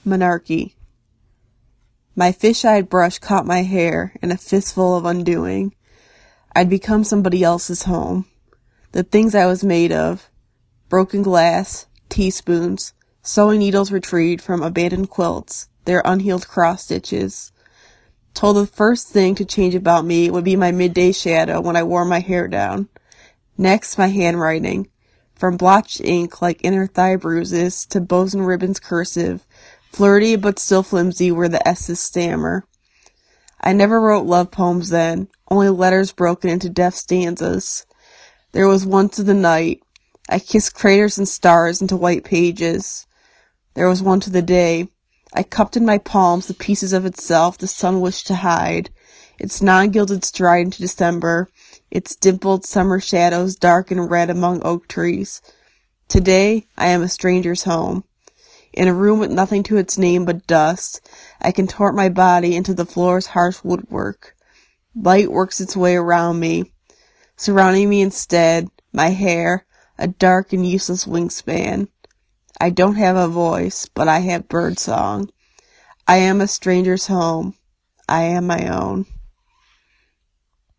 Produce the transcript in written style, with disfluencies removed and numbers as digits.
Monarchy. My fish-eyed brush caught my hair in a fistful of undoing. I'd become somebody else's home. The things I was made of. Broken glass, teaspoons, sewing needles retrieved from abandoned quilts, their unhealed cross-stitches. Told the first thing to change about me would be my midday shadow when I wore my hair down. Next, my handwriting. From blotched ink like inner thigh bruises to bows and ribbons cursive, flirty but still flimsy where the S's stammer. I never wrote love poems then, only letters broken into deaf stanzas. There was one to the night. I kissed craters and stars into white pages. There was one to the day. I cupped in my palms the pieces of itself the sun wished to hide, its non-gilded stride into December, its dimpled summer shadows dark and red among oak trees. Today, I am a stranger's home. In a room with nothing to its name but dust, I contort my body into the floor's harsh woodwork. Light works its way around me. Surrounding me instead, my hair, a dark and useless wingspan. I don't have a voice, but I have birdsong. I am a stranger's home. I am my own.